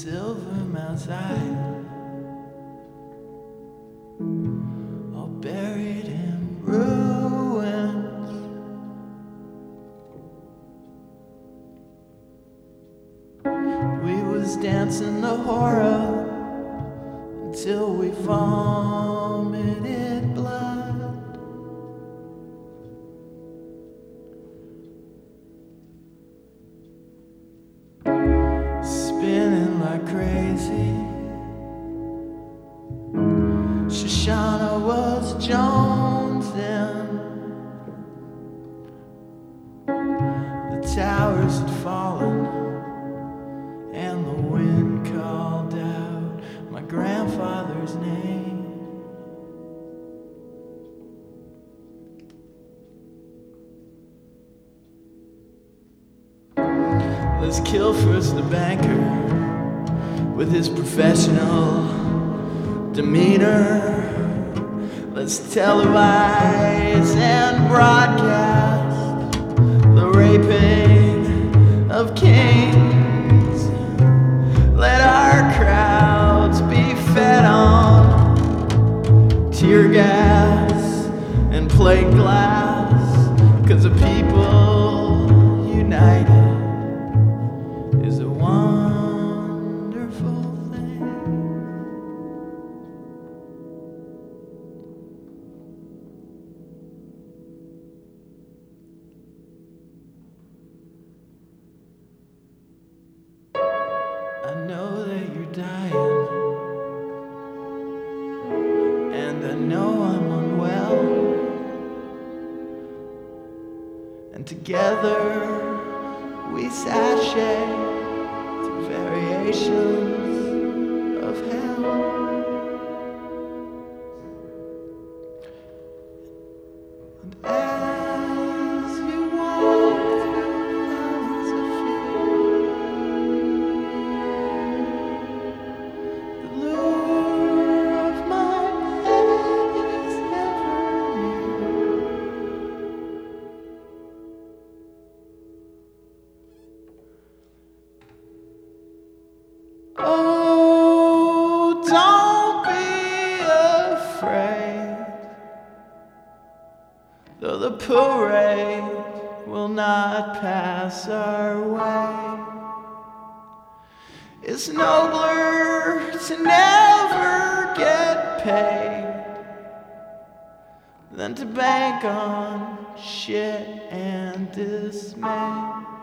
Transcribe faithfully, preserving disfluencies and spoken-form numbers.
Silver Mount Zion, all buried in ruins. We was dancing the horror until we vomited blood. Spinning like crazy, Shoshana was jonesing. The towers had fallen, and the wind called out my grandfather's name. Let's kill first the banker with his professional demeanor. Let's televise and broadcast the raping of kings. Let our crowds be fed on tear gas and plate glass, 'cause the people united is a wonderful thing. I know that you're dying, and I know I'm unwell, and together we sashay through variations of hell. And as you walk through valleys of fear, the lure of my bed is never near. Oh, don't be afraid, though the parade will not pass our way. It's nobler to never get paid than to bank on shit and dismay.